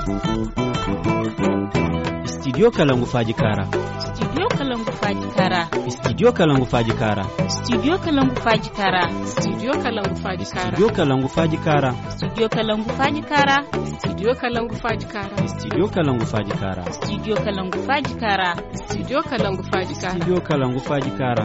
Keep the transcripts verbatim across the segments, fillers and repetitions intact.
Studio Kalangu Fajikara. Studio Kalangu Fajikara. Studio Kalangu Fajikara. Studio Kalangu Fajikara. Studio Kalangu Fajikara. Studio Kalangu Fajikara. Studio Kalangu Fajikara. Studio Kalangu Fajikara. Studio Kalangu Fajikara. Studio Kalangu Fajikara. Studio Kalangu Fajikara. Studio Kalangu Fajikara.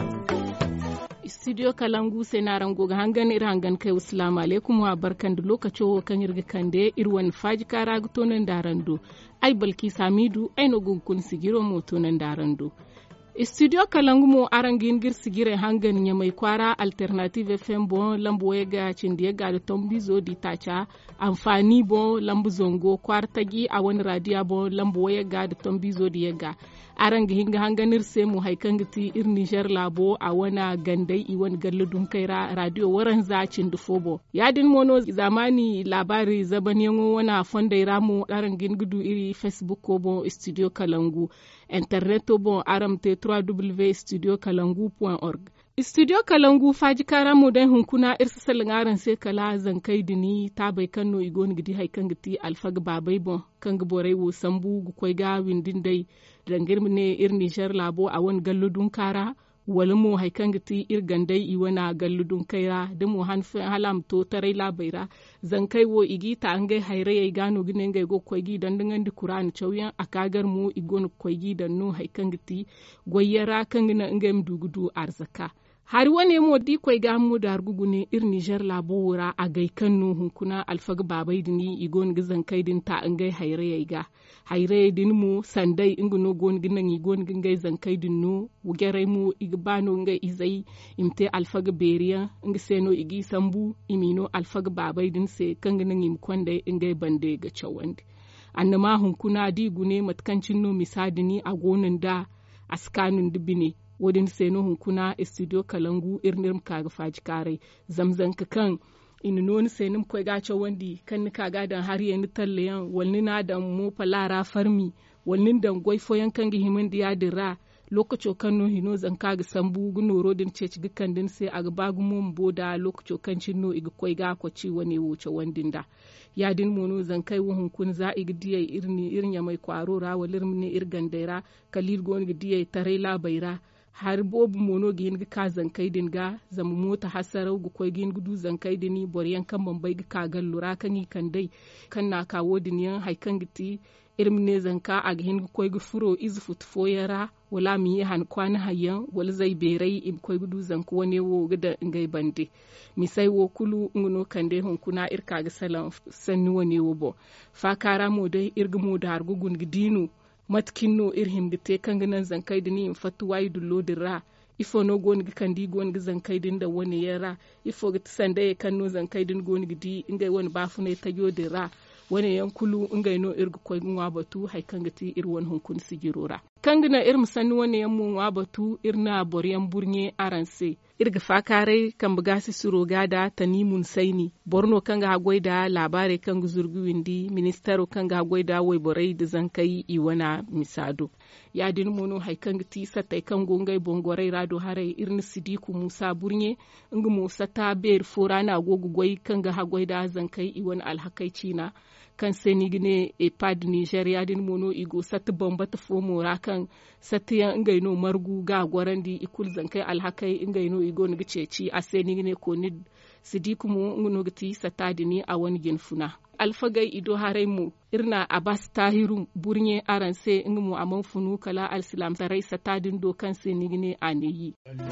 Studio Kalangu senaran goga hangan ir hangan kai assalamu alaikum wa barkan da lokacin kan yirga kande irwan Fajikara gutonan darando ai balki samidu ai no gun sigiro motonan darando. Studio Kalangu mo arangin gir sigire hangan nya mai kwara alternative F M bon lambo ga cindiye ga da tombizo di tacha amfani bon lambu zongo kwartagi a wani radio bon lambo ga da tombizo di ga aran hinga hanganir se mu haikangiti ir Niger labo a wana gandai iwan galladun kaira radio waran zacin dufobo yadin mono zamani labari zaban yango wana fonda ramu aran gudu iri Facebook ko bon Studio Kalangu internet bon aramte w w w point studio kalangu point org. Studio Kalangu Fajikara mu dan hunkuna irsa salangaran sai kala zankai dini ta bai kanno igon gidi haikan giti alfag babai bon kan gborai wo sambu gu koi ga windin dai dangir ne ir Niger labo a won galludun kara wala mu haikan giti ir gandai i wana galludun kaira da mu han halam to tarai labaira zankai wo igi ta angai haire ai gano ginen ga go koi gi dan dangan di Qur'an chawyan akagar mu igon koi gi dan no haikan giti goyara kan gina ngam dugudu arzaka har wane mo di koy ga mu dar gugune ir Niger labo wura a gai kanno hunkuna alfag babai dini igon gizan kai din ta an gai hayre yai ga hayre din mu sandai inguno gon ginan igon gingai zan kai din no wugere mu igbano ngai izai imte alfag beriya inga seno igi sambu imino alfag babai din se kanginan im kwande ingai bande ga chawandi annama hunkuna di gune matkancin no misadini a gonan da askanun dibine wodin seno hunkuna Studio Kalangu irnirm kaga Fajikare zamzan ka kan in non senim koy gacha wandi kan ni kaga dan har yen talleyan walni na dan mo palara farmi walnin dan goy foyan kan gi himin diya dira lokaco kan no hino zan kaga sambu guno rodin ceci gikan din sai aga bagu mum boda lokaco kan cinno igi koy ga ko ci wane wuce wandin da ya din mono zan kai wuhun kun za igi diya irni irnya mai kwaro ra walirmi irgandaira kalir gon gi diya tare la baira har bobu mono gin ga ka zankai din ga zamu mota hasarau gu koy gin gudu zankai dini boriyan kan bambai ga ka gal lura kan yi kan dai kan na kawo diniyan haikan giti irmine zanka a gin gu koy gu furo iz fut foyara wala mi han kwana hayyan wala zai berai im koy gudu zanku wane wo gida ngai bande misai wo kulu nguno kande hon kuna irka ga salam sanni wane wo bo fa kara mo dai irgu mo da hargu gun gidinu matkinno irhim de te kanganan zankai dini in fatu wayi dullo dirra ifo no gon gi kandi gon gi zankai din da wani yara ifo ga sanda ya kanno zankai din gon gi di ingai wani bafu ne ta yo dirra wani yankulu ingai no irgu koy ngwa batu hay kangati ir won hunkun sigirora kangina ir musanni wani yammu ngwa batu irna boryan burnye aranse irga fakare kan buga su suro gada tanimun saini borno kan ga goida labare kan zurgu windi ministero kan ga goida wai borai da zankai i wana misado ya din mono hay kan ti satai kan gongai bongorai rado hare irni sidiku musa burnye inga musa ta ber forana gogu goi kan ga goida zankai i wana alhakaici na kan senigine e pad Nigeria din mono igo sat bombata fomo rakan satiyan ingai no margu ga gwarandi ikul zankai alhakai ingai no igo ni ceci a senigine ko ni sidiku mu ngono gati satadini a wani genfuna alfagai ido harai mu irna Abbas Tahiru burnye aranse ingu amon funu kala alsilam tarai satadin do kan senigine aneyi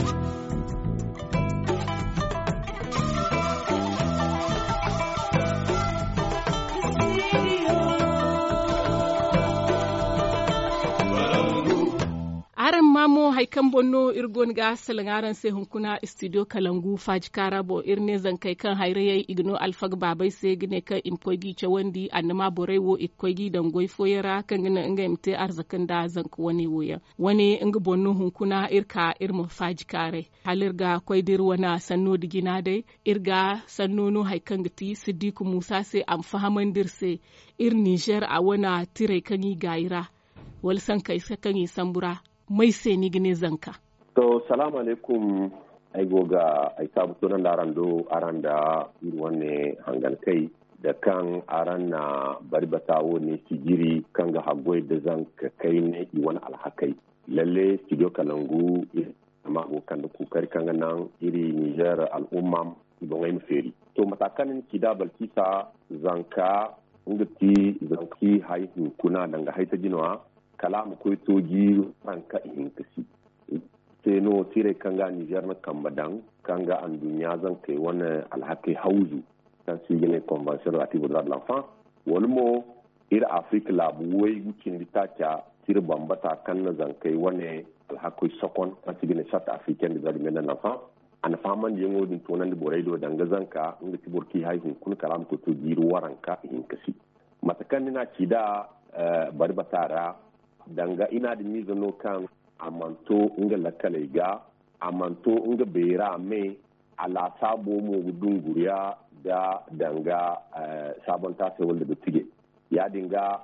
aran mamo haikan bonno irgon ga salangaran sai hunkuna Studio Kalangu Fajikara bo irne zan kai kan hairayai igno alfag babai sai gine kan imkogi ce wandi annama borai wo ikogi dan goy foyara kan gina inga imte arzakan da zan ku wani woya wani inga bonno hunkuna irka irmo Fajikare halirga koidir wana sanno digina dai irga sanno no haikan gati Sidiku Musa sai am fahaman dirse ir Niger a wana tire kan yi gaira wal san kai sakan yi sambura mai sai ni gine zanka. To salamu alaikum ai goga ai sabu sunan laran do aranda irwane hangan kai da kan aran na barbatawo ne sigiri kan ga hagwai da zan ka kai ne wani alhakai lalle studio kalangu amma abokan da kokari kan nan iri Niger al'umma don ai feri to matakan kida balkisa zanka ngati zanki haihu kuna danga haita jinwa kalamu ko toji ranka in kasi sai no tire kanga Niger na kambadan kanga an duniya zan kai wani alhaki hauzu kan su gine convention relative aux droits de l'enfant wani mo ira Afrique labu wai gukin litacha tire bambata kan na zan kai wani alhaki sokon kan su gine South African des droits de l'enfant an faman yengo din tonan da borai do danga zanka inda tiburki haihu kun kalam ko to jiru waranka in kasi matakan na kida bari batara danga ina da mizano kan amanto inga lakalai ga amanto inga bera me ala sabo mo gudunguriya da danga sabon tasa wanda da tige ya dinga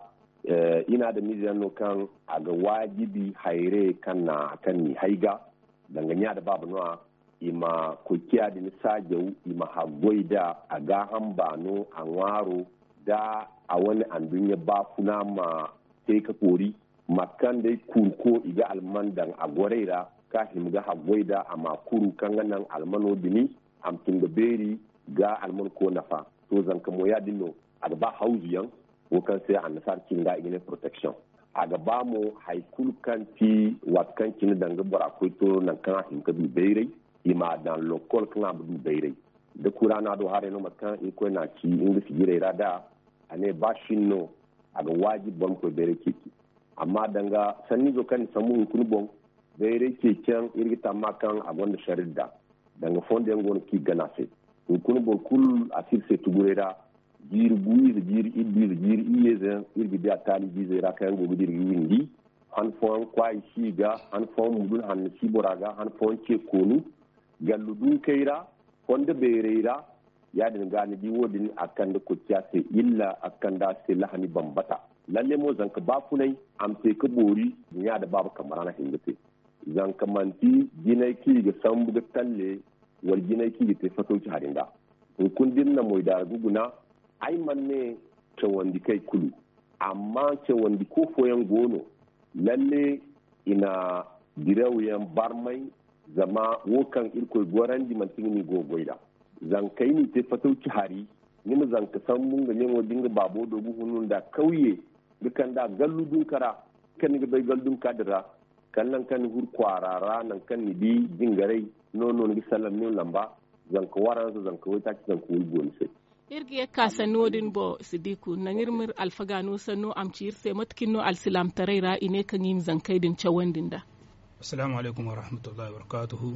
ina da mizano kan aga wajibi haire kan na kan ni haiga danga nya da babu noa ima kokiya da ni sajau ima hagoida aga hambano anwaro da a wani andun ya ba kuna ma sai ka kori makan dai kurko iga almandan a goreira ka himga hagwaida a makuru kan ganan almano dini amtin da beri ga alman ko nafa to zanka moya dinno a ba hauziyan ko kan sai an nasar kin ga igine protection a gaba mu haikul kanti watkan kin danga bara ko to nan kan himka bi bere ima dan lokol kan abu bere da kurana do hare no makan iko na ci inda sigire rada ane bashin no aga wajib bon ko bere kiki amma danga sanni zo kan samu kun bon bere keken irgita makan agonda sharidda danga fonde ngon ki ganase kun bon kul asir se tugurera jir buyi de jir iddi de jir iyeze irgi da tali jizera kan go bidir windi han fon kwai shiga han fon mudun han siboraga han fon ce konu galludu kaira fonde bereira ya din gani di wodin akan da kuciya sai illa akan da sai lahani bambata lalle mo zanka ba kunai am sai ka bori ya da babu kamar na hingate zanka manti ginai ki ga sambu ga talle wal ginai ki ga fato ki harinda in kun dinna moy da guguna ai manne ce wandi kai kulu amma ce wandi ko foyan gono lalle ina dirawyan barmai zama wokan irkoi gorandi mantingini gogoida zankai ni te fatauci hari nima zanka san mun ga nemo dinga babo dogu hunun da kauye dukan da galludun kara kan ga bai galludun kadira kan nan kan hur kwarara nan kan ni bi jingarai nono ni sallam ni lamba zanka waran zanka wai ta zanka wai goni sai irgi ya kasa nodin bo sidiku na ngirmir alfagano sanno amcir sai matkinno alsilam taraira ine kan yin zankai din cawandin da assalamu alaikum wa rahmatullahi wa barakatuhu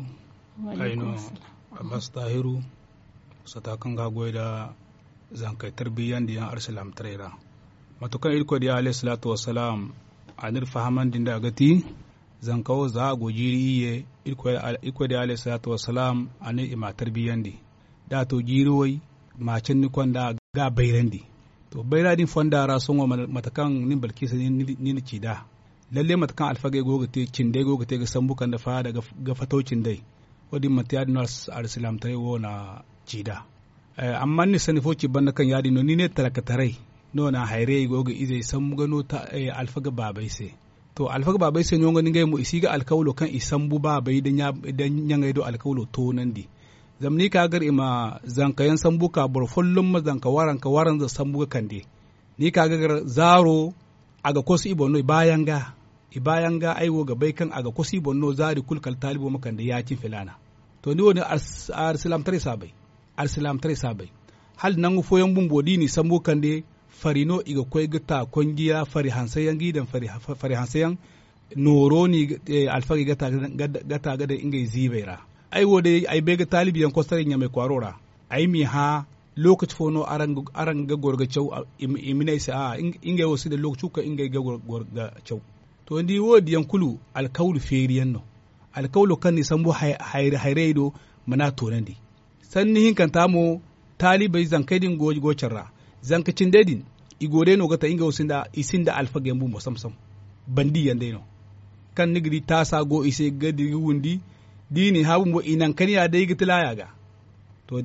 aino abbas tahiru satakan gagoy da zankai tarbiyyan diyan arsalam traira matukan irko da alayhi salatu wassalam anir fahaman din da gati zankawo za go jiri iye irko irko da alayhi salatu wassalam anir ima tarbiyyan di da to jiriwai macin ni kwanda ga bayrandi to bayradin fondara songo matakan nin balkisa ni ni ci da lalle matakan alfage gogate cinde gogate ga sambukan da fa daga ga fatocin dai wadin matiyad nas arsalam trai wona cida eh, amma ni sani foci banda kan yadi no ni ne taraka tarai no na haire go ga izai san gano ta eh, alfaga babai sai to alfaga babai sai nyonga ningai mu isiga alkawlo kan isambu babai dan ya dan nyanga do alkawlo to nan di zamni ka gar ima zankayan sambuka bor follum ma zanka waran ka waran za sambuka kande ni ka gar zaro aga kosi ibonno bayan ga ibayan ga aiwo ga bai kan aga kosi ibonno zari kulkal talibo makande ya cin filana to ni woni arsalam tare sabai arsalam tare sabai hal nan foyan bumbodi ni sambu kande farino iga koy gata kongiya fari hansayan gidan fari fari hansayan noro ni e, alfagi gata gata gada inga zibaira ai wode ai bega talibiyan kostare nyame kwarora ai mi ha lokaci fono aran aran ga gorga cew iminai sa inga wosi da lokaci ka inga ga gorga cew to ndi wodi yankulu alkawlu feriyan no alkawlo kan ni sambu hayre hayredo mana tonandi sanni hin kan tamo talibai zankaidin goji gocerra zankacin dedin igore no gata inga usinda isinda alfa gembu mo samsam bandi yande no kan nigri tasa go ise gadi wundi dini habu mo inan kaniya dai gitlaya ga to di wala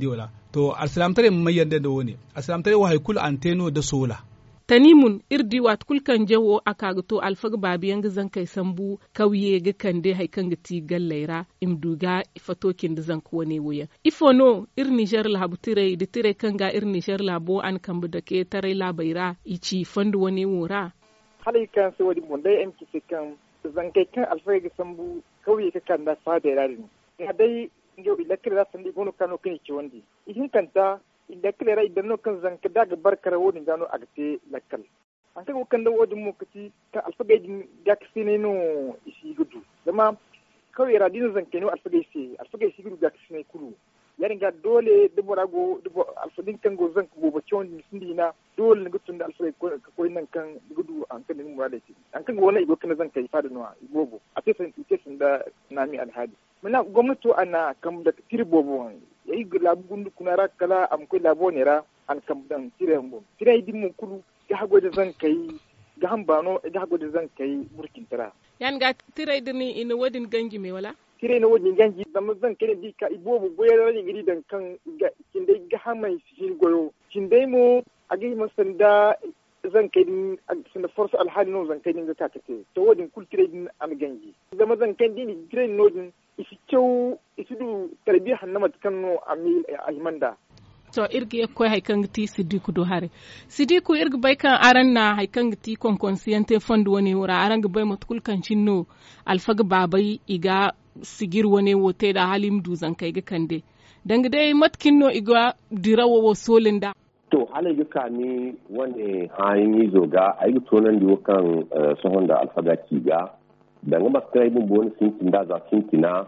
to alsalamtare mai yadda da wani alsalamtare wa haikul anteno da sola tanimun irdi wat kulkan jawo akagto alfag babiyan gizan kai sambu kauye ga kande haikan gati gallaira imduga ifatokin da zan kuwane wuya ifono ir Niger la habutire da tire kanga ir Niger la bo an kambu da ke tare la baira ici fandu wane wura halai kan sai wadi mun dai amki kan zan kai kan alfag ga sambu kauye ka kan da fada radin ya dai njo ilakira da sandi gono kano kan ci wandi ihin kanta inda kilera idan no kan zanka daga barkar wodin gano agte lakkal an kan kan da wodin mu kaci ta alfagai din ga kisine no isi gudu zama kawai radin zanka no alfagai si alfagai si gudu ga kisine kulu yarin ga dole dubo rago dubo alfadin kan go zanka gobo ciwon sindi na dole ne gutun da alfagai ko nan kan gudu an kan mu rada shi an kan wani ibo kan zanka yi fada no ibobo a tesan tesan da nami alhadi muna gwamnati ana kam da tirbobo yayi labu gundu kunara kala am ko labo nera an kam dan tire mbo tire di mun kulu ga hago da zan kai ga hambano ga hago da zan kai burkin tara yan ga tire dini ina wadin gangi me wala tire na wadin gangi da mun zan kai di ka ibobu goyar da gidi dan kan ga kinde ga hamai shi goyo kinde mu agi masanda zan kai din sun force alhali no zan kai din ga takate to wadin kul tire din am gangi zama zan kai din tire no din isi cew isi du tarbiya hannama kanno ami almanda to irgi ko haikan ti sidiku do hare sidiku irgi bai kan aran na haikan ti kon consciente fond woni wura aran ga bai matkul kan cinno alfaga babai iga sigir woni wote da halim du zan kai ga kande danga dai matkinno iga dirawo wo solinda to halai ga kani wani hayin yi zoga ayi tonan di wakan sohon da alfaga kiga danga makai bun bon sinkin da za sinkina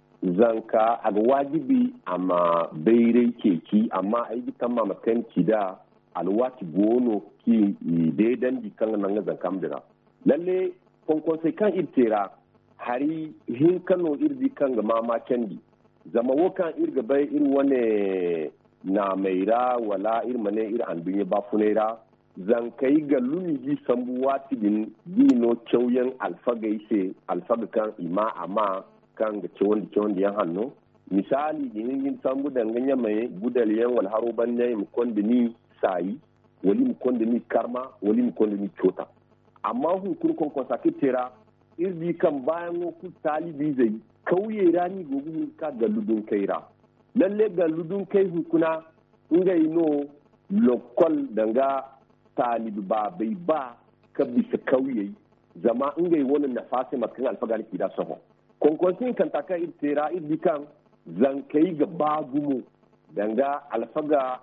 zanka a wajibi amma bairai keki amma a yi kan mamakan ki da alwati gono ki daidan di kan nan zanka mdira lalle konkon sai kan irtera hari hin kano irdi kan ga mama kendi zama wokan irga bai ir wane na maira wala ir mane ir an dunya ba funera zankai ga lunji sambu wati din dino kyauyen alfaga ise alfaga kan ima amma kan ga cewon da cewon da yan hannu misali yin yin sambu danganya mai gudal yan wal haro banya mu konda ni sayi wali mu konda ni karma wali mu konda ni kyota amma hu kun kon kon sakitera irbi kan bayan ku talibi zai kauye rani gogu ka ga ludun kaira lalle ga ludun kai hukuna ngai no lokol danga talibi ba bai ba ka bisa kauye zama ngai wannan nafasi makan alfaga ki da saho konkonsin kan taka irtera irbi kan zankai ga bagumo danga alfaga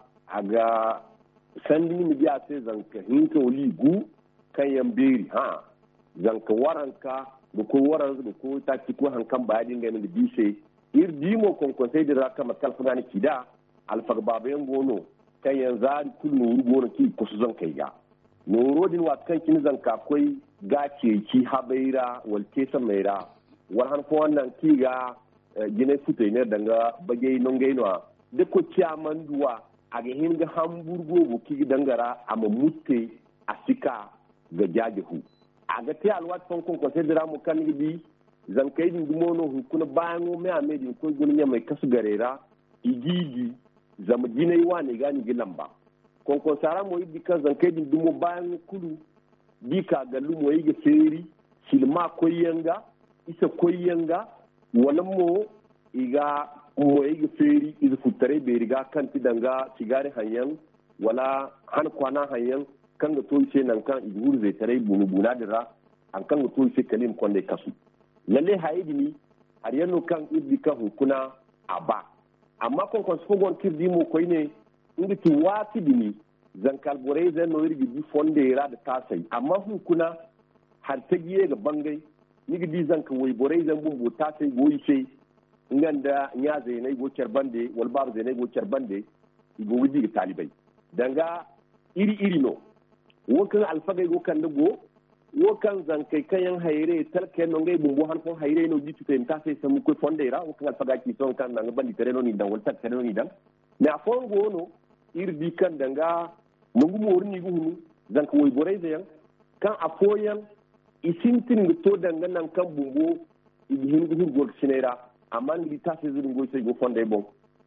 aga sandi mi biya sai zanka hinka ligu kan yamberi ha zanka waranka da ko waran da ko ta ci ko hankan bayadin ga mi bise irbi mo konkonsai da raka makal fagani kida alfaga babayen gono kan yanzu kullu gono ki kusu zankai ga norodin wa kan kin zanka koi gace ki habaira wal kesa maira war han ko wannan ki ga gine fute ne danga bagay non gainwa de ko ciaman duwa aga hin ga hamburgo go ki dangara ama mutte asika ga jajehu aga te alwat fon kon ko sedra mu kan gibi zankai din dumono hu kuna bayango me amedi ko gunya mai kasu garera igigi zama gine wani gani gilamba kon ko sara mo yidi kan zankai din dumo bayan kudu dika ga lumo yi ga feri silma koyanga isa koyanga wala mo iga mo yi ga feri iza futare be riga kan tidanga sigari hanyan wala han kwana hanyan kan ga toyi nan kan iguru zai tare bunu buna dira an kan ga toyi kalim konde kasu lalle hayidi ni har yanno kan ibbi ka hukuna aba amma kon kon fogon kirdi mo koyne indi ti wati dini zankal borai zan no irgi bi fonde ra da tasai amma hukuna har ta giye ga bangai ni di zanka wai borai zan bumbu tasai goyi sai nganda nya zai nai go bande wal bar zai nai go bande go wudi ga talibai danga iri iri no wokan alfagai go kan go wokan zankai kayan haire talke no ngai bumbu han ko haire no jitu tem tasai samu ko fonde ra wokan alfaga ki son kan nan bandi tere no ni dan wal tak tere no ni dan na fongo no irbi kan danga mungu morni guhunu zanka woy boray zayan kan afoyan isintin da to danga nan kan bumbo ihin guhun gol sinera amma ni ta se zuru go sai go fonde bon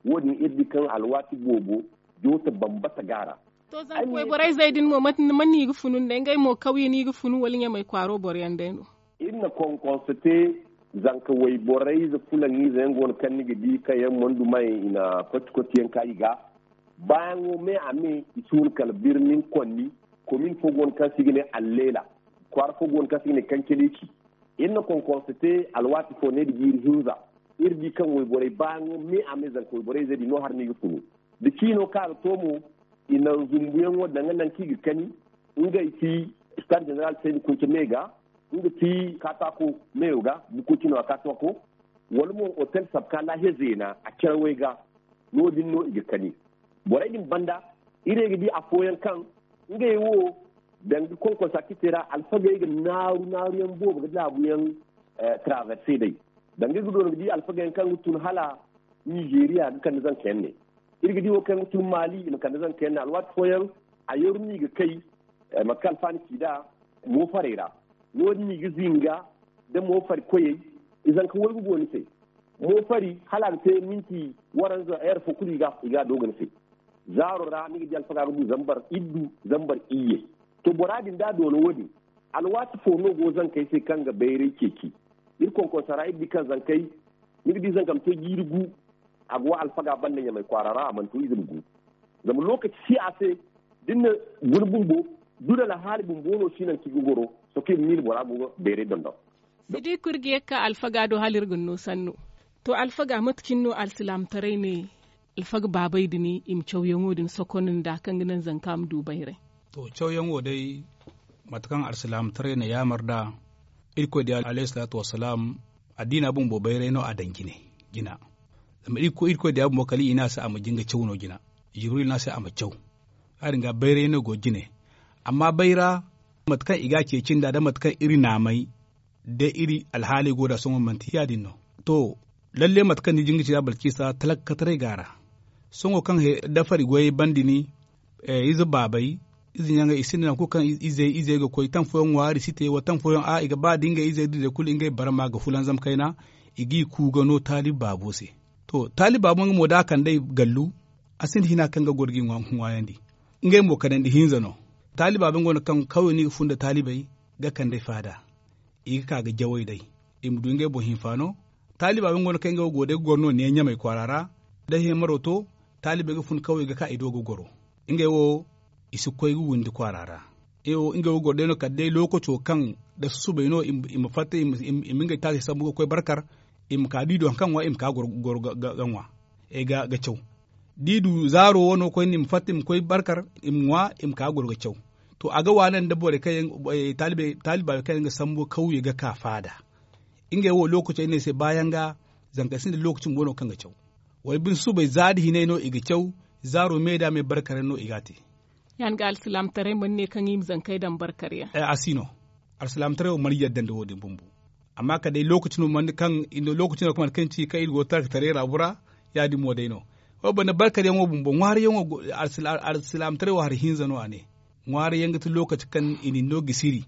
wodin irdi kan alwati bobo jota bambata gara to zan koy boray zaidin mo mat man ni gu funun de ngay mo kawye ni gu funu wal nyamay kwaro boryan de no inna kon constate zanka way boray za fulan ni zan gon kan ni di kayan mondu mai ina kotkoti yan kai ga bayan wo me ame isun kal birnin konni komin fogon kan sigine allela kwar fogon kan sigine kan keleci inna kon constate alwati fo ne di gir hinza irdi kan way boray bayan wo me ame zanka way boray zadi no har ni gu funu de kino ka to mu ina zumbuyan wadda nan kigi kani inga iti star general sai kunce mega inga ti katako mega bukuci no katako wal mo hotel sabkala hezena a kerwega no din no iga kani boray din banda ire gidi afoyan kan inga yiwo dan kon ko sakitera alfaga iga naru naru yan bo ga labuyan traverse dai dan gudo gidi alfaga kan tun hala Nigeria kan zan kenne irgidi wo kan tun mali in kan zan kai na alwat foyan a yorni ga kai makal fanki da mo farera no ni ga zinga da mo far koye idan ka wulgu goni sai mo fari halal te minti waran za air fukuri ga ga dogon sai zaro ra ni ga alfaga rubu zambar iddu zambar iye to boradin da dono wodi alwat fo no go zan kai sai kan ga bayre keki irkon ko sarai bi kan zan kai ni ga zan kam to girgu agwa alfaga bandan ya mai kwarara a mantu izirgu zama lokaci si a sai dinna gurbin bo duda la hali bumbono shinan ki gogoro so ke mil bora go bere dondo sidi kurge ka alfaga do halir gunno sanno to alfaga matkinno alsilam tare ne alfaga babai dini im chawyango din sokonin da kan ginan zankam dubaire to chawyango dai matkan alsilam tare ne ya marda irko da alayhi salatu wassalam adina bun bobaire no adangine gina zama iko iko da abu mokali ina sa ama jinga cew no gina jibril na sa ama cew arin ga bayre no go gine amma bayra matkan iga ke cin da da matkan iri namai da iri alhali go da sun manti ya dinno to lalle matkan ni jinga ci da balkisa talakkatare gara sun kan he dafari goyi bandini e izu babai izin yanga isina ko kan ize ize ga koy tan foyon wari site wa tan foyon a iga ba dinga ize da kul inga barama ga fulan zam kaina igi ku gano talib babose to taliba mun mo da kan dai gallu asin hina kan ga gorgin wan wayandi ngai mo kan di hinzano taliba ban gona kan kawai ni funda talibai ga kan dai fada igi ka ga jawai dai im du ngai bo hinfano taliba ban gona kan ga gode gorno ne nya mai kwarara da he maroto taliba ga fun kawai ga ka ido go goro ngai wo isu koy wundi kwarara eo ngai wo gorde no kadai lokaco kan da su bai no im fatta im ngai ta sabu koy barkar im ka dido kan wa im ka gor ganwa e ga ga cew didu zaro wono ko nim fatim koy barkar im wa im ka gor ga cew to aga wanan da bore kai talibe taliba kai ga sambo kauye ga ka fada inga wo lokacin ne sai bayan ga zankasin da lokacin wono kan ga cew wai bin su bai zadi hinai no iga cew zaro meda mai barkar no igate yan ga alsalam tare mun ne kan yim zankai dan barkar ya eh asino alsalam tare mun yaddan da wodin bumbu amma ka dai lokacin man kan inda lokacin da kuma kan ci kai go tar tare rabura ya di modaino o bana barka da ngo bumbo ngwari yango arsilam tare wa har hinza no ane ngwari yanga tu lokaci kan ini no gisiri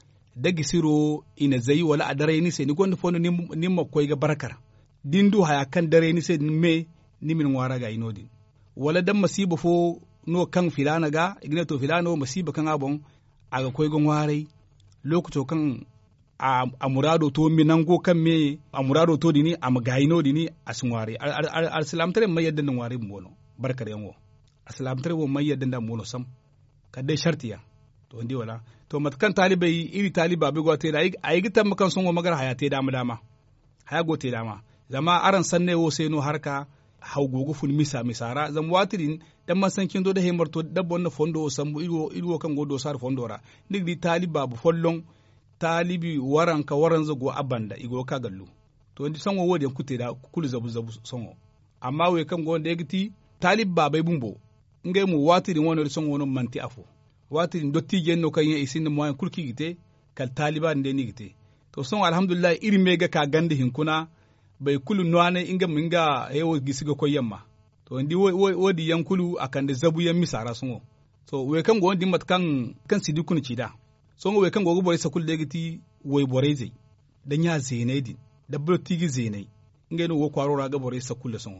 da gisiro ina zai wala a dare ni sai ni gonda fono ni ma koy ga barakar dindu haya kan dare ni sai me ni min ngwara ga inodin wala dan masiba fo no kan filana ga igna to filano masiba kan abon aga koy ga ngwari lokaci kan a murado to minango kan me a murado to dini a magayino dini a sunware al-islam tare mai yadda nan ware mbono barkar yanwo al-islam tare wo mai yadda nan mbono sam kadai shartiya to ndi wala to matkan talibai iri taliba be gote da ayi gitan makan sun wo magar hayate dama dama haya gote dama zama aran sanne wo sai no harka hawgogo fun misa misara zam watirin dan masankin do da hemarto dabbon na fondo sambu ilwo ilwo kan godo sar fondora nigdi taliba bu follon talibi waranka waran zago abanda igo ka gallu to ndi sanwo wodi kute da kulu zabu zabu songo amma we kan go ndegti talib babai bumbo ngai mu watiri wono songo wono manti afo watiri dotti jenno kan yi isin mo kulki gite kal taliban de ni gite to songo alhamdulillah iri mega ka gande hinkuna bai kulu noane inga minga hewo gisiga ko yamma to ndi wodi yankulu akande zabu yammi sara songo so we kan go ndi mat kan kan sidikun cida songo we kan gogo bore sakul degiti woy bore zai dan ya zenai din da buloti gi zenai ngai no wo kwaro raga bore sakul songo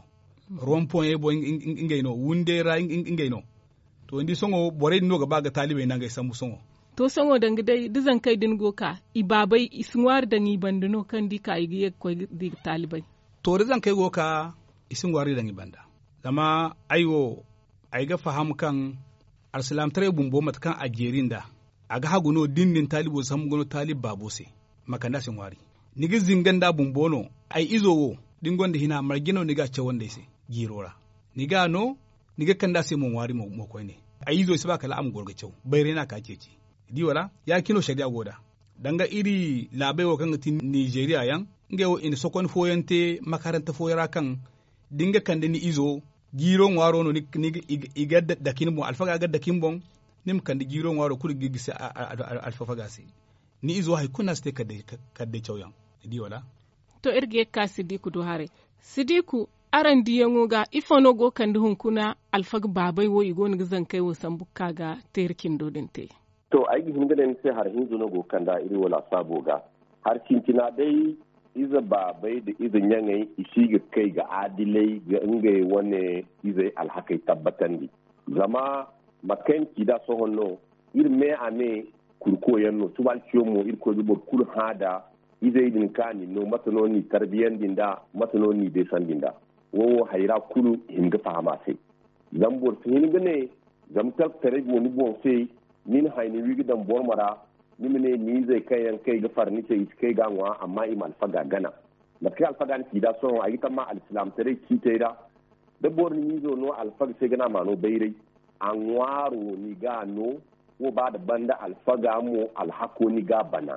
rompon e bo ingay no wunde ra ingay no to ndi songo bore no ga baga talibe nanga sambu songo to songo danga dai dizan kai din goka ibabai isngwar da ni banduno kan di ka igi ko di talibai to dizan kai goka isngwar da ni banda zama aiwo ai ga faham kan arsalam tare bumbo matkan ajerinda aga haguno dindin talibo sam gono talib babose makanda singwari nigi zinganda bumbono ai izowo dingonde hina margino niga cewonde se girora niga no niga kanda se mon wari mo ko ne ai izo se baka la am gorga cew bayrena ka ceci di wala ya kino sharia goda danga iri labai wo kan tin Nigeria yan ngewo in sokon foyante makaranta foyara kan dinga kande ni izo giro ngwaro no ni iga da kinbo alfaga ga da kinbon nim kande giro ngwaro kul gigise alfaga se ni izo hay kuna ste kadde kadde cewyan di wala to irge ka sidiku do hare sidiku aran diyango ga ifono go kandi hunkuna alfag babai wo igo ni zan kai wo sambuka ga terkin dodinte to ai gi hinga den sai har hinzu no go kanda iri wala sabo ga har cintina dai iza babai da iza nyangai isi ga kai ga adilai ga ingai wane iza alhakai tabbatan di zama makan kida sohonno irme ame kurko yanno tubal ciyomo irko jibor kul hada izai din kani no matanoni tarbiyan dinda matanoni de san dinda wo hayra kulu hinga fahama sai zambor tin gane zamtal tare woni bon sai min hayni wigi dan bormara nimene ni zai kai yan kai ga farni ce kai ganwa amma imal faga gana da kai alfagan ki da so ayi tamma alislam tare ki taida da bor ni zo no alfag sai gana mano bayrai an waro ni gano ko ba da banda alfaga mu alhako ni ga bana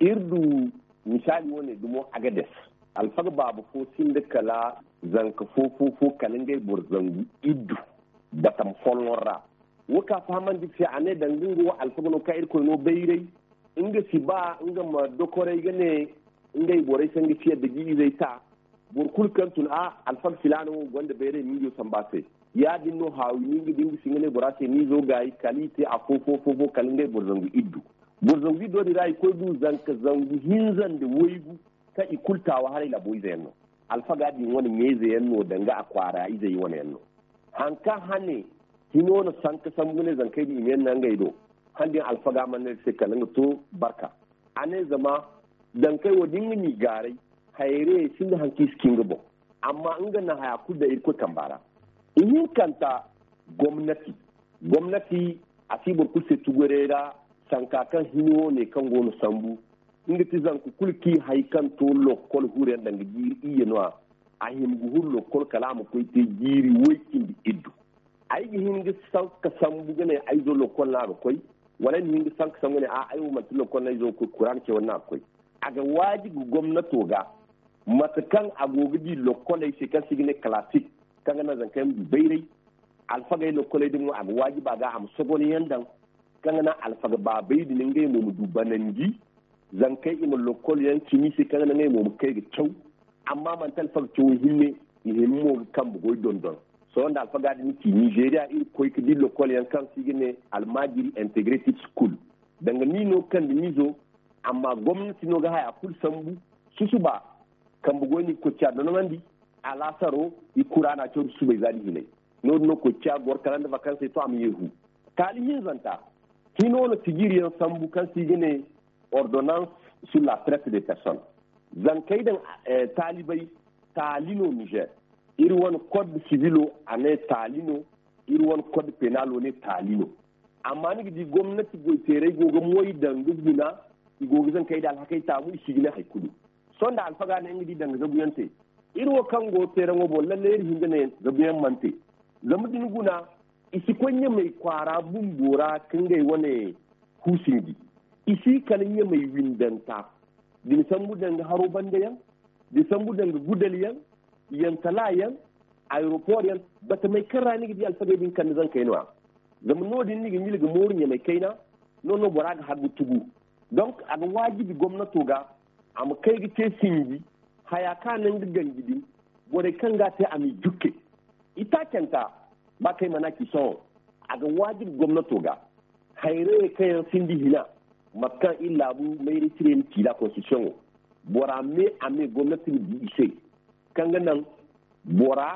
irdu misali wani dumo agades alfaga babu fo sin da kala zanka fo fo fo kalin gai burzangu iddu da tam folora waka faman dik sai ane dangin go alfaga no kai ko no bayrai inga si ba inga ma dokore gane inga bore sangi fiye da gi zai ta burkul kantun a alfaga filano wanda bayrai mi yo sambase ya dinno hawi ningi dingi singene borate ni zo gai kalite a fo fo fo kalin gai burzangu iddu burzangu do di rai ko du zanka zangu hinzan da woigu ta ikultawa har ila boy zayenno alfaga di woni meze yenno danga akwara ize yi woni yenno hanka hane hinono sanka sambune zankai di imen nan gaido handin alfaga man ne se kalanga to barka ane zama dankai wodin ni garai hayre sin hanki skinga bo amma inga na haya kudda irko tambara in kanta gwamnati gwamnati asibur kusse tugurera sankakan hino ne kan gono sambu inda ti zanku kulki haikan to lokol hure danga jiri iya noa a himgu hur lokol kalamu ko te jiri woikin di iddu ay gi hinga sanka sambu gane ay zo lokol na koy wala ni hinga sanka sambu ne a ayu mat lokol na zo ko kuran ke wannan koy aga wajibi gwamnato ga matakan agogi lokol ay shekan sigine classic kanga na zankan bayrai alfaga lokol din mu aga wajiba ga am sogoni yandan kanga na alfaga babai di ngai mu dubanangi zan kai ima lokol yan kimi se kanga na ngai mu kai ga cew amma man tal fag cew hinne himmo kan bugoy dondon so wanda alfaga di ki Nigeria ir koy ki di lokol yan kan sigine almajiri integrated school danga ni no kan di mizo amma gwamnati no ga haya kul sambu susuba kan bugoy ni ko cia don mandi ala saro i kurana cew su bai zadi hinai no no ko cia gor kan da vacances to am yehu kali hin zanta kino no tigiriyan sambu kan sigine ordonnance sur la traite des personnes zan kai dan talibai talino Niger iri wani code civilo ane talino iri wani code penalo ne talino amma ni di gwamnati go tere go go moyi dan duguna go zan kai da alhakai ta mu sigine haikudu sonda alfaga ne ngi dan zabuyante iri wo kan go tere ngo bo lalle iri hingane zabuyan mante zamudin guna isi kwanye mai kwara bumbura kan gai wane husingi isi kalin mai windanta din san budan ga haro bandayan din san budan ga gudaliyan yan talayan aeroport yan bata mai karra ni gidi alfaga din kan zan kai nawa zaman no din ni gimi ga morin ya mai kaina no no bora ga hagu tugu donc aga wajibi gwamnato ga am kai ga te singi haya kanan gigan gidi bore kan ga te ami jukke ita kenta ba kai mana ki so a ga wajib gwamnato ga haire kayan sindi hina makan illa bu mai ritire ki la constitution bora me ame gwamnati di ise kan ga nan bora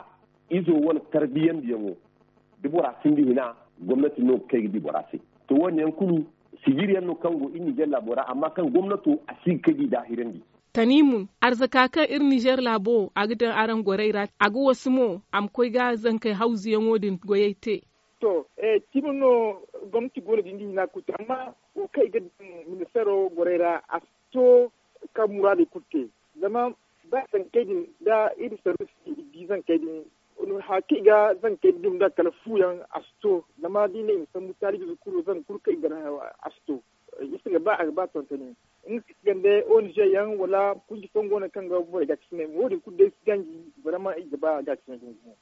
izo wani tarbiyan da yango dibora sindi hina gwamnati no kai dibora sai to wannan kulu sigiriyan no kango in Niger labora amma kan gwamnato a sig kai da hirandi tanimun arzaka kan ir Niger labo a gidan aran goraira a ga wasu mo am koi ga zan kai hauzi yan wodin goyete to eh timuno gwamnati gole dindi na kuta amma o kai ga ministero goraira a to kamura da kutte zama ba san kai da iri service di zan kai din onu haki ga zan kai din da kala fuyan asto zama dine san mutari da kuro zan kurka igana asto isa ba a ba tontani in gande on je yan wala kuji fongo na kan ga bo ga kisne wodi kudde ganji barama iga ba ga kisne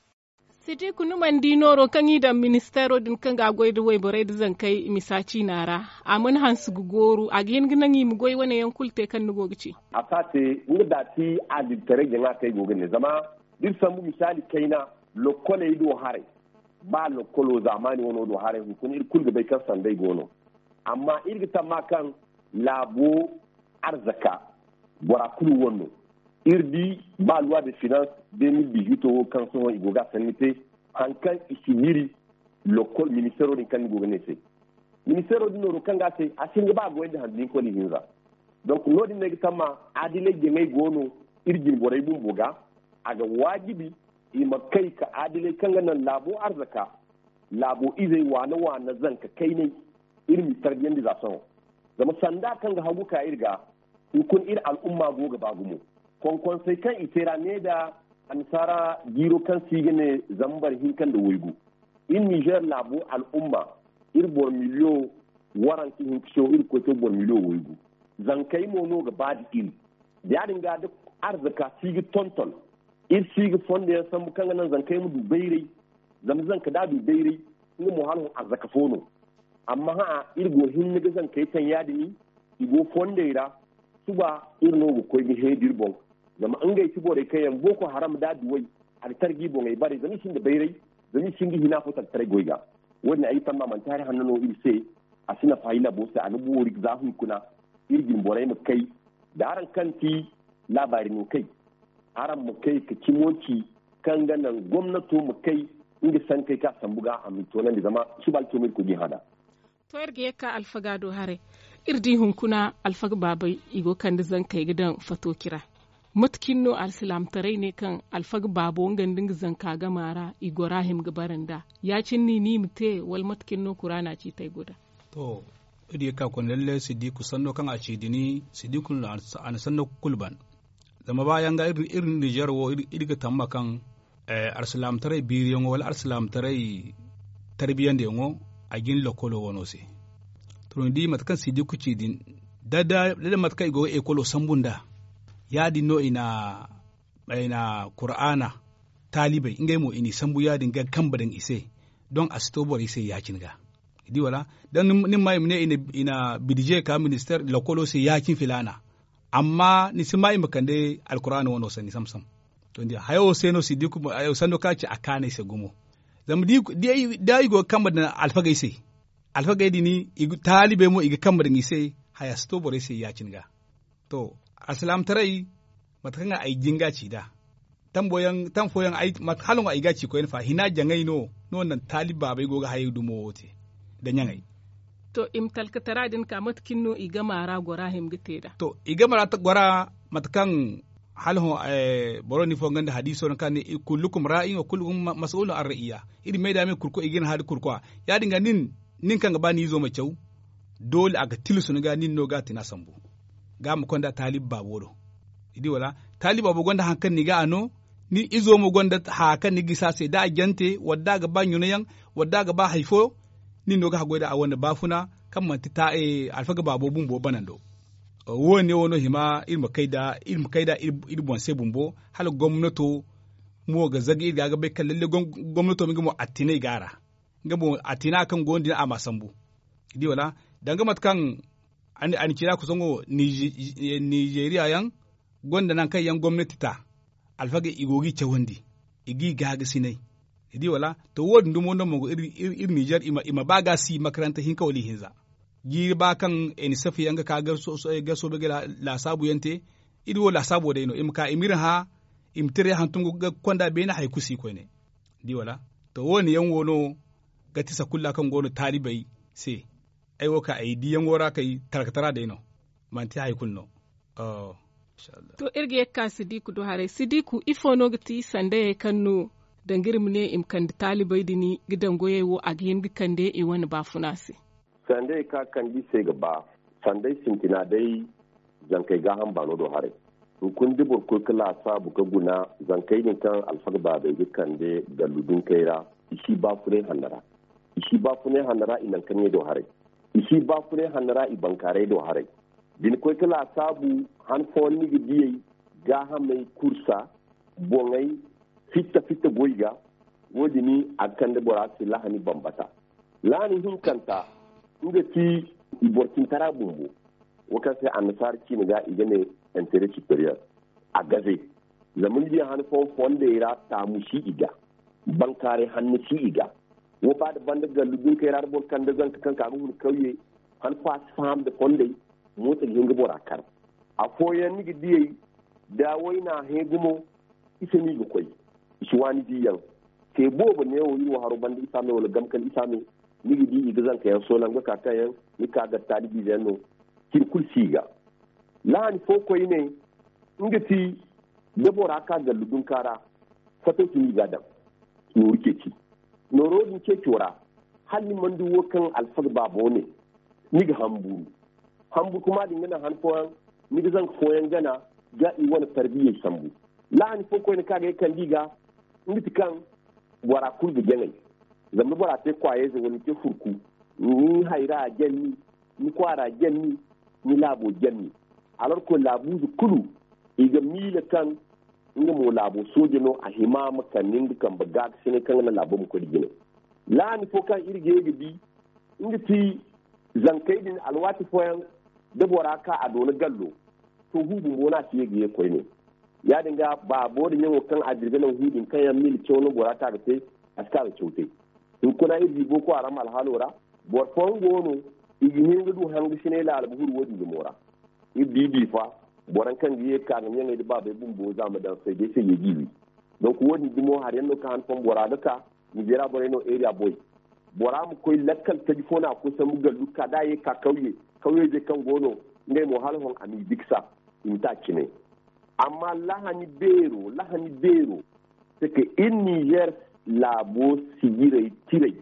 Siti kunu mandinoro kan yi da ministero din kan ga goyi da waibarai da zan kai misaci nara a mun hansu gugoru a gin ginan yi mu goyi wani yankulte kan nugo gici. A fate inda da ti a dintare jama'a kai gobe ne zama duk samu misali kaina lokole ido hare ba lokolo zamani wani do hare hukun ir kul da bai kan sandai gono amma irgita ma kan labo arzaka bora kulu wannan irdi ba loi de finance deux mille dix-huit o kan so igoga sanite an kan isimiri local ministero din kan igoga nese ministero din no kan ga sai asin ba go da handin ko ni hinza donc no din ne tama adile gemai gono irgin borai bun boga aga wajibi i makai ka adile kan nan labo arzaka labo izai wana wana zan ka kai ne irin tarbiyan da zason zama sanda kan ga hagu ka irga kun ir al'umma go gaba gumo konkon sai kan itera ne da ansara giro kan sige ne zambar hinkan da waigu in Niger labo al'umma ir bor miliyo waranti hinkisho ir koto bor miliyo waigu zan kai mono ga badi iri da ya dinga duk arzika sige tonton ir sige fonda ya san kan nan zan kai mu dubaire zam zan ka da dubaire ni mu halu arzaka fono amma ha irgo hin ne zan kai tan yadi ni igo fonda ira suba irno go koy bi hedir bon zama an gai tibo da kayan boko haram da duwai al targi bon ai bare zami shin da bayrai zami shin gi hina fotar tare goiga wannan ayi tamma man tare hanno irse asina fayila bo sai an buri zahu kuna irgin borai mu kai da aran kanti labarin mu kai aran mu kai ka kimoci kan ganan gwamnato mu kai inda san kai ka sambuga a mitonan da zama shi balto mai ko hada to erge ka alfagado hare irdi hunkuna alfag babai igo kan da zan kai gidan fato kira matkin no alsilam tarai ne kan alfag babo ngandin zan ka gamara igo rahim gabaranda ya cin ni ni mute wal matkin no kurana ci tai guda to idi ka kon lalle sidiku sanno kan a ci dini sidiku an sanno kulban zama bayan ga irin irin Niger wo irga tamma kan arsalam tarai biriyon wal arsalam tarai tarbiyan da yango a gin lokolo wono se to ndi matkan sidiku ci din dada dada matkai go ekolo sambunda yadi no ina ina qur'ana talibai ingai mo ini sambu yadin ga kambadan ise don astobor ise yakin ga di wala dan nin mai ne ina ina bidije ka minister lokolo se yakin filana amma ni simai makande alqur'ana wono sani samsam to ndi hayo seno sidiku ayo sando kaci akane se gumo zam di di dai go kambadan alfaga ise alfaga dini talibai mo iga kambadan ise haya stobor ise yakin ga to aslam tarai matkanga ay jinga ci da tamboyan tamfoyan ay mathalon ay gaci ko en fa hina jangai no no nan taliba bai goga hayu dumo wote da nyangai to im talkatara din ka matkinno igamara gora him giteda to igamara ta gora matkan halho eh boroni fo ganda hadiso kan kullukum ra'in wa kullukum mas'ulun ar ra'iya idi meida me kurko igin hadi kurko ya dinga nin nin kan bani zo macew dole aga tilsu ga nin no gati na sambu ga mu konda talib baboro idi wala talib babo gonda hankan ni ga ano ni izo mu gonda hakan ni gisa sai da agente wadda ga banyu na yan wadda ga ba haifo ni no ga goida a wanda bafuna kan man ta e alfaga babo bumbo banando woni wono hima ilma kaida ilma kaida ilbon sai bumbo hal gwamnato mo ga zagi ga ga be kallalle gwamnato mi ga mo atine gara ga mo atina kan gondi a masambu idi wala danga matkan an an kira ku songo Nigeria yan gonda nan kai yan gwamnati ta alfaga igogi cewandi igi gaga sinai idi wala to wodi ndumo no mo ir ir Niger ima ima baga si makaranta hin kawli hinza gi ba kan en safi yanga ka ga so ga so be la, la sabu yante idi wala sabu dai no im ka imir ha im tire han tungo ga konda be na hay kusi ko ne di wala to woni yan wono gati sa kulla kan gono talibai se ai woka ai di yan wora kai tarkatara da ino manti hay kunno oh inshallah to irge ka sidiku do hare sidiku ifo no gati sande kanno dangirim ne imkan talibai dini gidan goyewo a gihin gikande i wani bafunasi sande ka kan di se gaba sande sintina dai zankai ga han bano do hare kun dibur ko kala sabu ka guna zankai ne kan alfagba bai gikande da ludun kaira ishi ba fure hanara ishi ba fure hanara inan kan ne do hare ishi ba fure hanara i bankare do hare din ko kala sabu han fon ni gidiyai ga ha mai kursa bongai fitta fitta goyiga wodi ni akan da bora su lahani bambata lahani hin kanta inda ti iborkin tara bumbu wakan sai annasar ki ne ga igane entere superior a gaze zaman biyan hannu fon fon da ira ta mushi iga bankare hannu shi iga wo ba da banda ga lubin kai rar bor kan da zan kan ka mun kauye han fa fam da fon dai motsa ginga bora kar a foyan ni gidiyai da waina hegumo ise ni ga koi shi wani diyan ke bobo ne wo yiro haro bandi isame wala gamkan isame ni gidi iga zan kayan solan ga kakayan ni ka ga talibi zeno kin kulsiga lani foko ne ingati dabora ka ga ludun kara fato kin ga da no rike ci no rodin ke kyora halin mandu wokan alfar babo ne ni ga hamburu hambu kuma din gana hanfoyan ni ga zan foyan gana ga i wani tarbiyyar sambu lani foko ne kaga kan diga ngiti kan wara kurbi genai zambe bora te kwaye ze woni ke furku ni haira genni ni kwara genni ni labo genni alors ko labu zu kulu iga mila kan nga mo labo soje no a himama kan ninga kan baga sine kan na labo mu ko digine la ni fo kan irge ga bi ngiti zankaidin alwati foyan da bora ka a dona gallo to hubu bona ti yege ko ne ya dinga ba bodin yin kan a dirganan hudin kan yan mil cewa bora ta gace a ska da ceute in kuna yi zibo ko aram alhalora bor fon gono iginin gudu hangu shine la albuhur wodi da mora i bibi fa boran kan giye ka ga yan da ba bai bumbo za mu dan sai dai sai yi donc wodi dimo har yanno kan fon bora da ka ni jira bore no area boy bora mu koy lakkal telefona ko sa mu gallu ka da yi ka kauye kauye je kan gono ngai mo halhon ami diksa in ta kine amma lahani bero lahani bero take in Niger labo sigirai tirai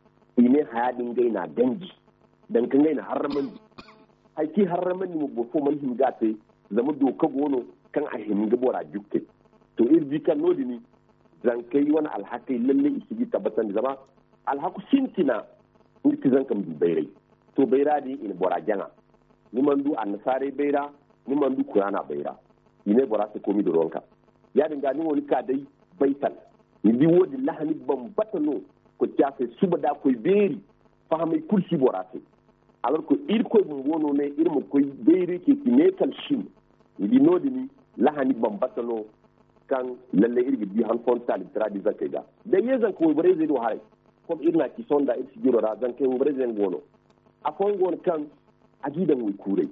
ine hayadin gaina danji dan kan gaina harraman haiki harraman mu bofo man hingate zama doka gono kan a hinga bora jukke to irji kan nodi ni zan kai wani alhaki lalle isigi tabbatan zama alhaku sintina irti zan kam du bayrai to bayra di in bora janga ni mandu annasare bayra ni mandu kurana bayra ine bora se komi do ronka ya dinga ni woni ka dai baital ni di wodi lahani bambata no ko tiafe suba da koy beeri fahamay kursi bora se alors que il koy mo wono ne ir mo koy beeri ke ki nekal shin ni di nodi ni lahani bambata no kan lalle irgi bi han fontal tradi zakega da yezan ko breze do hare comme irna ki sonda ir sigiro ra zan ke breze ngono afon gon kan ajidan wi kure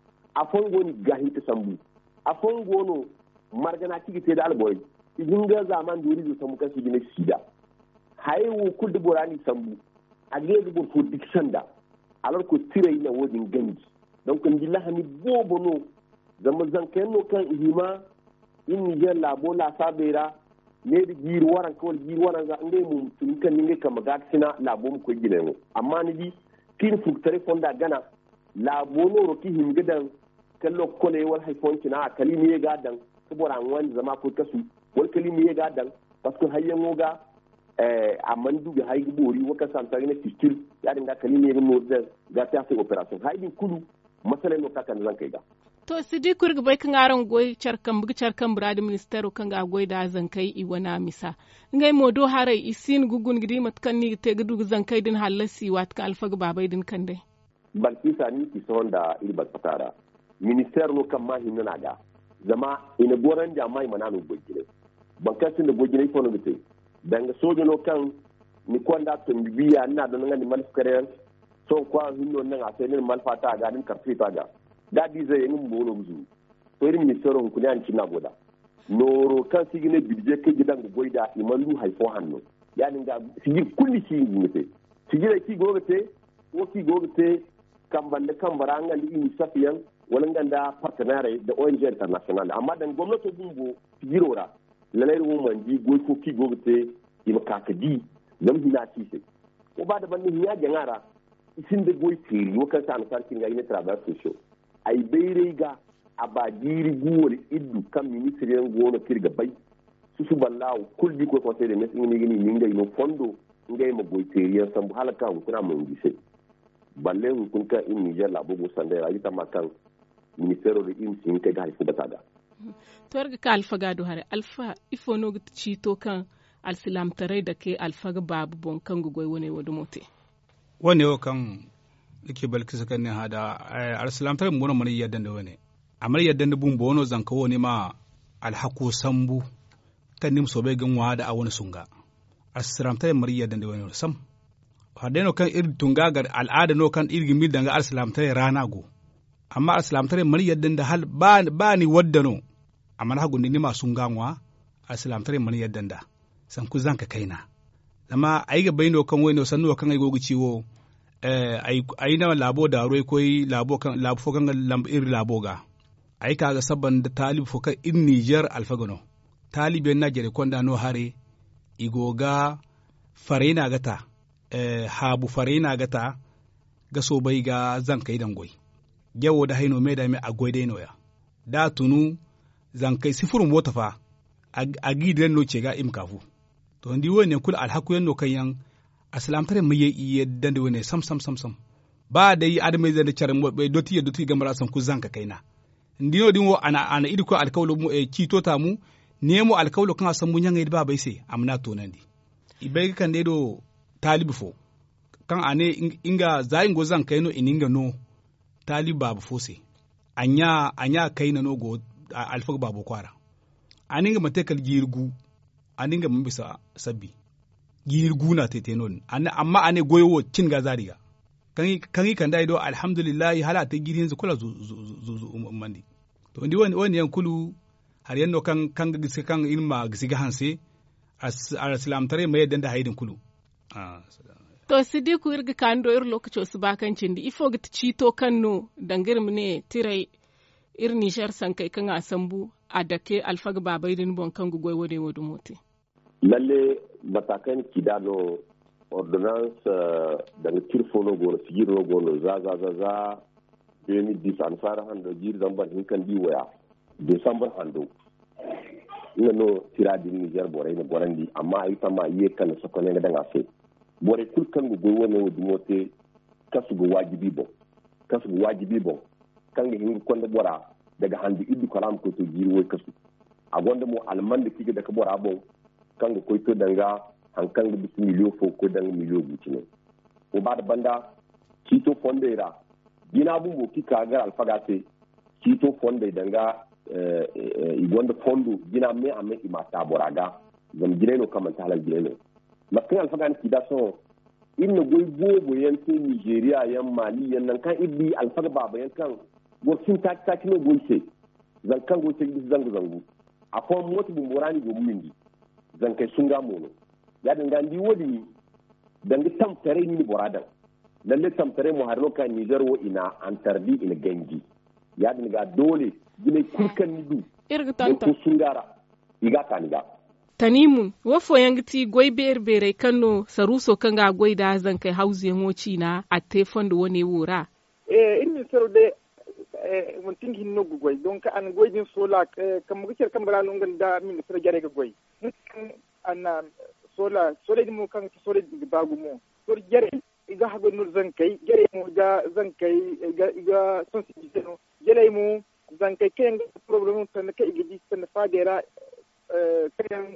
afon gon gahi ta sambu afon gono margana tigi te da alboy iginga zaman duri zo samu kashi gine sida hayewo kudu borani sambu agege bor fo diksanda alors que tire ina wodin ganji donc ndilla hani bobo no zama zanken no kan ihima in Niger labo la sabera ne da giri waran kawai giri waran za ngai mu tun kan ninge kama ga sina labo mu ko gine mu amma ni di kin fuktare fonda gana labo no roki himgadan kallo kone wal haifon kina kalimi ya gadan saboda wani zama ko kasu wal kalimi ya gadan parce que hayyan ngoga eh amman duga haygi bori waka santa ne fistil ya dinga kalimi ya no da ga ta sai operation haydin kulu masalan no kakan zan kai ga to sidi kurga bai kan aran goy charkan bugi charkan brad ministero kan ga goy da zan kai i wana misa ngai modo harai isin gugun gidi matkan ni te gudu zan kai din halasi wat ka alfa babai din kan dai balkisa ni ki sonda ilbal fatara ministère no kam ma hinna ga zama ina goran da mai manano gogile bankasin da gogile ko no gite danga sojo no kan ni konda to biya na da ngani malfkaren so kwa hinno nan a sai ni malfata ga din karfita ga dadi zai yin mbono buzu to irin ministère ko ne an cina goda noro kan sigine bidje ke gidan goida imandu haifo hanno ya dinga sigir kulli shi ngite sigir ki gogate ko ki gogate kambande kambara ngal ini safiyan wala nganda partenaire da O N G international amma dan gwamnati bumbo sigirora lalai mu manji goy ko ki gogate ima kakadi zam hina tise ko ba da banni ya jangara isin da goy tiri wakan sa an sarkin ga ina traverse social ai beire ga abadiri guwar iddu kan ministriyan gona kirga bai su su ballawo kulli ko conseil de ministre ni gini minga ino fondo ngai ma goy tiri san halaka ko kuna mun gise balle kun ka in Niger la bobo sande ra yita makan ministero de in sin ka gari fubatada torga ka alfa gado hare alfa ifo no ci to kan alsilam tare da ke alfa ga babu bon kan goy wone wodo mote wone o kan yake balki sakan ne hada alsilam tare mun mun yaddan da wone amar yaddan da bun bono zanka wone ma alhaqu sambu kan nim so be gan wada a wani sunga alsilam tare mar yaddan da wone sam hade no kan irin tunga gar al'ada no kan irgin mil danga alsilam tare rana go amma alsilam tare mar yaddan da hal ba ba ni waddano amma hagu ni ma sunga wa alsilam tare mar yaddan da san ku zanka kaina amma ai ga bayno kan wayno sanno kan ai gogu ciwo eh ai ai na labo da roi koi labo kan labo fo kan lamb ir labo ga ai kaga sabban da talib fo kan in Niger alfagano talibe na jere konda no hare igoga farena gata eh habu farena gata ga so bai ga zanka idan goi jawo da haino me da me agoi dai no ya da tunu zankai sifurun mota fa a gidan no ce ga imkafu to ndi wone kul alhaku yanno kayan aslam tare mu yi yadda da wone sam sam sam sam ba da yi adamai zan char mo be doti ya doti gamara san ku zanka kaina ndi no dinwo ana ana idiko alkawlo mu e kito ta mu nemo alkawlo kan san mun yanga ba bai sai amna to nan di ibai kan dai do talibu fo kan ane inga zayin go zan kaino ininga no talibu babu fo sai anya anya kaina no go alfag babu kwara aninga matekal girgu aninga mun bisa sabbi girgu na tete non amma ane goyo cin ga zariga kan kan kan dai do alhamdulillah hala ta girin zu kula zu zu mandi to ndi woni woni yan kulu har yanno kan kan gisi kan ilma gisi ga hanse al-islam tare mai dan da haidin kulu ah to sidi ku irga kan do ir lokaci su bakancin di ifo ga ci to kanno dangir ne tirai ir Niger san kai kan asambu a dake alfaga babai din bon kan goy wode wodu mote lalle matakan kidano ordonnance da ne tirfono go sigiro go no za za za za deux mille dix an fara hando jir zamban hin kan diwaya december hando ina no tiradi Niger bore ne borandi amma ay tama ye kan sokone ga danga se bore kul kan goy wone wodu mote kasu go wajibi bo kasu go wajibi bo kan ga hin konde bora daga handi iddu kalam ko to jiri woy kasu a gonda mo almande kige daga bora bon kan ga koyto danga han kan ga bisu miliyo fo ko danga miliyo butine ko ba da banda kito fondera dina bumbo kika ga alfaga se kito fonde danga i gonda fondo dina me amme imata boraga zam jireno kamanta halal jireno makan alfaga ki da so inna goy bobo yanke Nigeria yan Mali yan nan kan ibbi alfaga baba yan kan gorsin tak tak no goyse zan kan goyse bis zangu zangu akwai mota bumburani go mindi zan kai sunga mono ya danga ndi wodi dangi tamtare ni boradan lalle tamtare mu har lokan Niger wo ina antardi ina gangi ya danga dole gine kurkan ni du irga tanta ko sungara iga kaniga tanimun wofo yangti goy berbere kanno saruso kanga goy da zan kai hauzi yanwoci na a tefon da wone wura eh inni sarde mun tingi no goy donc an goy din sola kam gicir kam bala ngal da min sura jare ga goy an sola sola din mo kan sola di bagu mo sor jare iga hago nur zan kai jare mo ga zan kai iga iga sensibilité no jare mo zan kai ken problem tan ka igi tan fadera kayan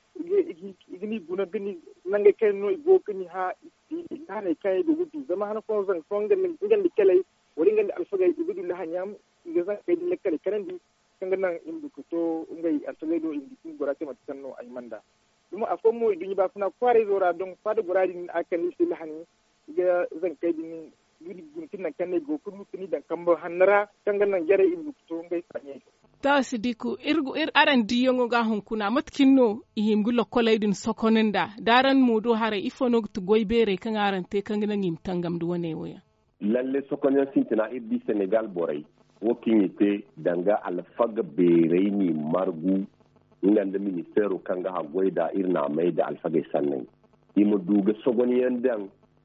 igini buna gini nange kai no igo kini ha na ne kai da gudu zama hana ko zan fonga min ngal kelai wori ngal alfaga gudu la hanyam iga zan kai le kale kanandi kanga nan indu to ngai alfaga do indi kun gorate matanno ay manda dum afon mo iduni ba funa kware zora don fada goradi akan isi lahani iga zan kai din iri guntin nan kan ne go kun mutuni dan kan ba hannara kan nan yare in to ngai sanye ta sidiku irgu ir aran diyongo ga hunkuna matkinno ihimgu lokolaydin sokonenda daran mudo hare ifono to goybere kan aran te kan nan yim tangam do wane waya lalle sokonya sintina irdi Senegal borai wokin yite danga alfaga bere ni margu nganda ministero kanga ha goyda irna mai da alfaga sannan imu duga sogoniyan dan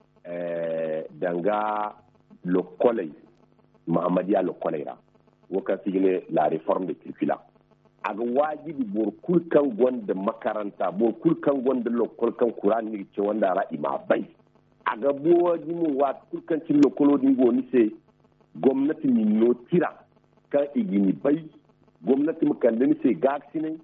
eh danga lokolay Muhammadiya lokolayra woka sigine la réforme de curricula aga wajibi bor kulkan gonda makaranta bor kulkan gonda lokol kan Qur'an ni ce wanda ra ima bai aga boji mu wa kulkan cin lokolo dingo ni se gwamnati ni no tira kan igini bai gwamnati mu kan ni se gaksine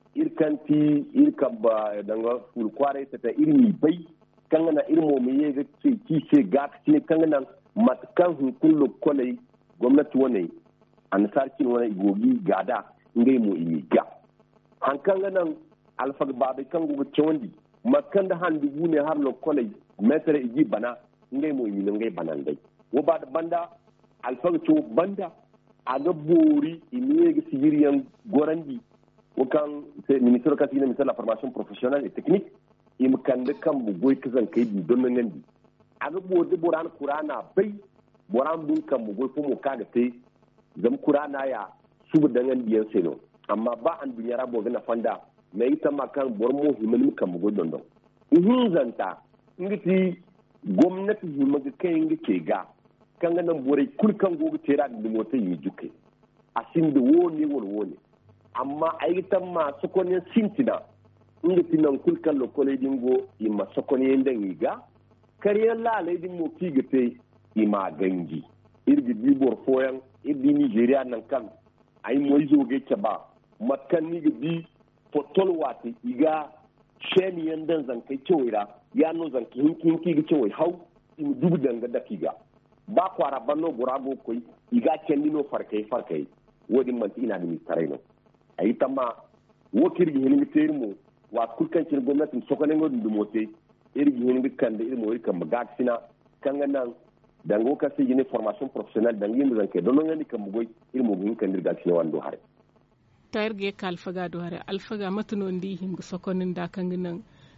irkanti irkan ba danga ful kware ta irmi bai kan na irmo mu yega ce ki se gaksine kan nan matkan hun kullu kolai gwamnati wane an sarkin wani igogi gada ngai mu imiga hankan nan alfag babai kan gugu chawandi makan da handi gune har lo kolai metere igi bana ngai mu imi ngai banan dai wo ba da banda alfag cho banda aga bori imiye ga sigiriyan gorandi wo kan sai ministro ka tina misala formation professionnelle et technique im kan da kan bu goy kazan kai bi don nan di aga bodi boran qur'ana bai boran bun kan mu goy ko mu kaga tai zam kurana ya subu dangan biyan seno amma ba an dunya rabo gana fanda mai ita makan bormo himin kan mu godon don ihun zanta ngiti gwamnati himma ga kai ngi ke ga kan nan bore kulkan gogo tera da mota yi juke asin da woni won woni amma ai ita ma sokonin sintina ngiti nan kulkan lokole dingo imma sokonin dan yiga kariyan lalai din mo kigate ima gangi irgi bibor foyan ibi Nigeria nan kan ay moy zoge ke ba matkan ni bi potol wati iga sheni yandan zan kai cewa ya no zan kin kin ki ga cewa hau in dubu danga da kiga ba kwara banno burago koi iga kendi no farkai farkai wodi man ina ni tarayno ay tamma wokirgi hin termo wa kulkan cin gwamnatin sokone ngodin dumote irgi hin kan da irmo kan magaksina kan nan dango ka sai ne formation professionnelle dan yin zan kai don nan ne kan bugoy ilmu gun kan dirga ci wando hare tayar ge ka alfaga do hare alfaga matuno ndi him sokonin da kan nan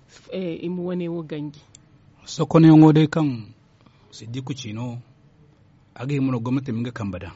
e imu wane wo gangi sokonin ngode kan sidiku cino age mu gwamnati minga kambada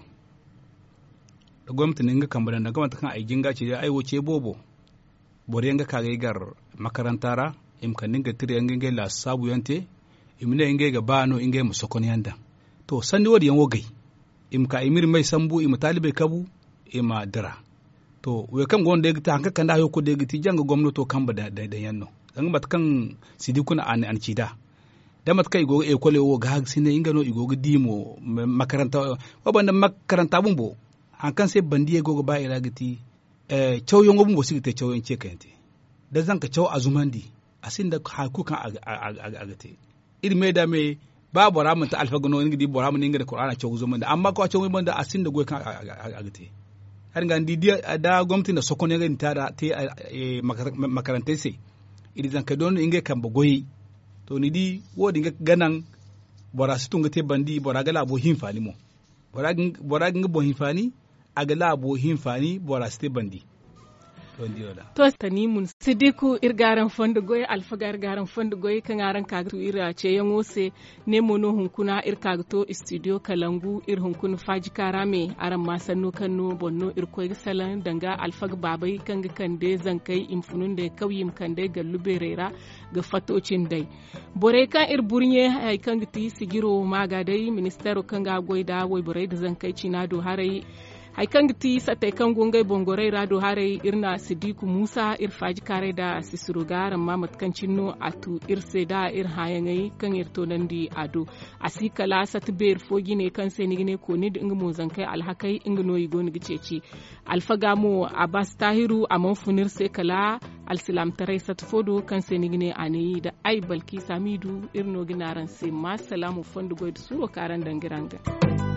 da gwamnati ninga kambada da gwamnati kan ai jinga ce ai woce bobo bore nga ka gar makarantara im kan ninga tire nga la sabu yante imne inge ga bano inge mu sokon yanda to sandi wodi yan wogai im ka imir mai sambu im talibe kabu ima dira to we kam gon de ta hanka kanda yo ko de giti janga gwamnato kamba da da yanno dan bat kan sidi kuna an an cida da mat kai go e kole wo ga sine inga no igo dimo makaranta wa banda makaranta bumbo hankan sai bandiye go ba ira giti eh chaw yongo bumbo sigite chaw en cekante da zanka chaw azumandi asinda hakukan agate iri me da me ba bora mun ta alfa gano ngi di bora mun ngi da qur'ana ce guzo mun da amma ko ce mun da asin da goy kan agate har ga ndi da gwamnati da sokone ga ta da te makarantai sai iri zan ka don inge kan bagoyi to ni di wodi ga ganan bora situ nga te bandi bora ga labo hinfani mo bora bora ga bo hinfani aga labo hinfani bora site bandi to tani mun sidiku irgaran fondo goy alfagar garan fondo goy kan aran kagtu ira ce yangose ne mono hunkuna ir kagto studio kalangu ir hunkun faji karame aran masano kanno bonno ir koy salan danga alfag babai kan kande zankai imfunun de kawyim kande galluberera ga fatocin dai bore kan ir burnye ay kan ti sigiro maga dai ministero kan ga goyda woy bore da zankai cinado harai hay kangti sate kangungai bongore rado hare irna sidiku musa ir faji kare da sisurugar mamat kancino atu irse da ir hayangai kan irto nandi ado asikala satber fogine kan senigine ko nid ingmo zankai alhakai ingno yigoni giceci alfagamo abbas tahiru amon funir se kala alsilam tare satfodo kan senigine anayi da ai balki samidu irno ginaran se ma salamu fondu goid suro karan dangiranga